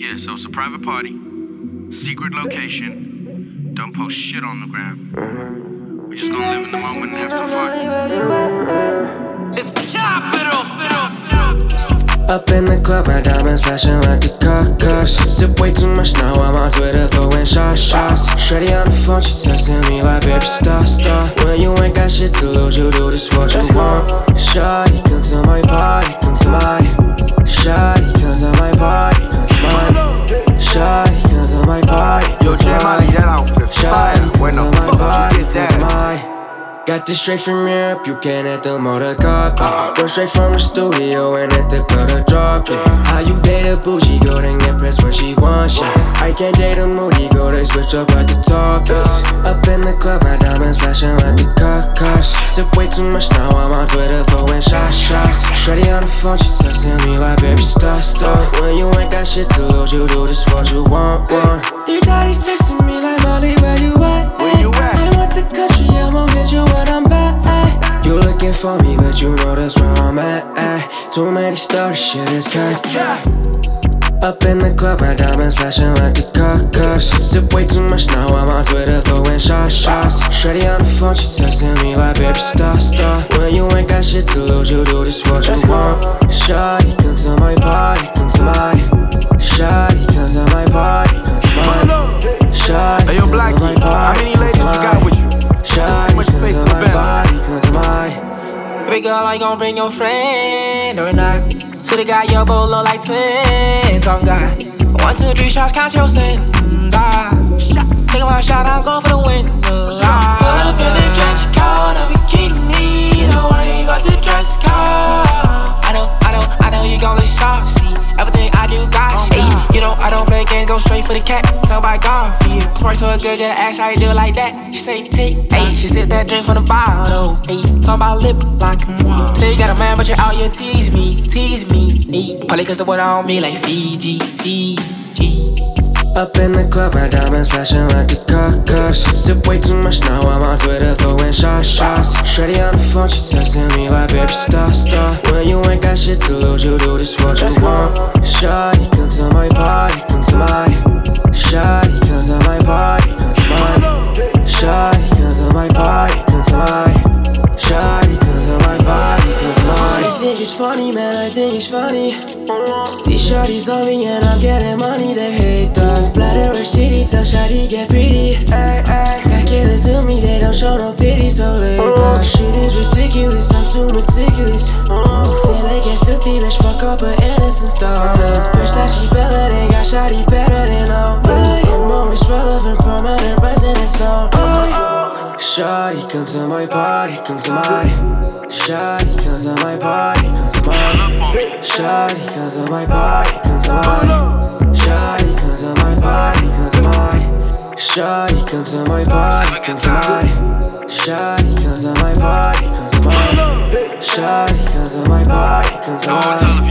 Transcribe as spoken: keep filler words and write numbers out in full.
Yeah, so it's a private party, secret location, don't post shit on the gram. We just gonna live in the moment and have some fun. It's capital, Up in the club, my diamonds flashing like the caucus. Sip way too much now, I'm on Twitter throwing shot shots. Shreddy on the phone, she texting me like baby star star. When you ain't got shit to lose, you do this what you want. Shawty, come to my party, come to my. Shawty, come to my party, come to my. Shawty, come to my party. Yo, J Molly, that outfit fire. When the fuck you get that? Got this straight from Europe, you can hit the motor car. Go straight from the studio and hit the club to drop it. How you date a bougie, go then get pressed when she wants shit. I can't date a moody, go they switch up like the topics. Up in the club, my diamonds flashing like the caucus. Sip way too much now, I'm on Twitter throwing shot shots. Shreddy on the phone, she texting me like baby star star. When you ain't got shit to lose, you do this what you want, want. Three daddies texting me like Molly, where you at? Where you at? I'm at the country, I'm gon' hit you when I'm back. You looking for me, but you know that's where I'm at. Too many stars, shit is cut. Up in the club, my diamonds flashing like the caucus. Sip way too much now, I'm on Twitter throwing shot shots. Shreddy on the phone, she texting me like baby star star. When you ain't got shit to lose, you do this what you want. Shawty, come to my party, come to my. Shawty, come to my party, come to my. Shawty, hey, yo, Blackie, how many ladies you got with you? Shawty, too much space in the body, come to my. Baby girl, are you gon' bring your friend or not? To the guy, your both look like twins, on God. One, two, three shots, count your sins, ah. Take one shot, I'm going for the win, ah. Pull up in the trench coat, I'm bikini. Don't worry about the dress code. I know, I know, I know you gon' look sharp, see. Everything I do got shit. You know I don't play games, go straight for the cat. Tell my God for you. Twerk to a good, good ass, how you do it like that? She say tick, ayy. She sip that drink from the bottle, ayy. Talk about lip lock. Say you got a man, but you're out, you tease me, tease me, ayy. Probably cause the water on me like Fiji, Fiji. Up in the club, my diamonds flashing like the caucus. Sip way too much now, I'm on Twitter throwing shot shots. Shreddy on the phone, she texting me like baby star star. When you ain't got shit to lose, you do this what you want. Shawty, come to my party, come to my. Shawty, come to my party, come to my. Shawty, come to my party, come to my. Shawty, come to my party, come to my. I think it's funny, man, I think it's funny. These shawties love me and I'm getting money, they hate that. Bladder or city, tell shawty get pretty. Back killers to me, they don't show no pity, so late back. Shit is ridiculous, I'm too meticulous. Feel they get filthy, bitch, fuck up an innocent star. Versace Bella, they got shawty better than nobody. I'm always relevant, permanent residence, no. Shawty, come to my party, come to my. Shawty, come to my party, come to my. Shawty, come to my party, come to my. Shawty, come to my party, come to my. Shawty, come to my party, come to my. Shawty, come to my party, come to my. Shawty, come to my party, come to my.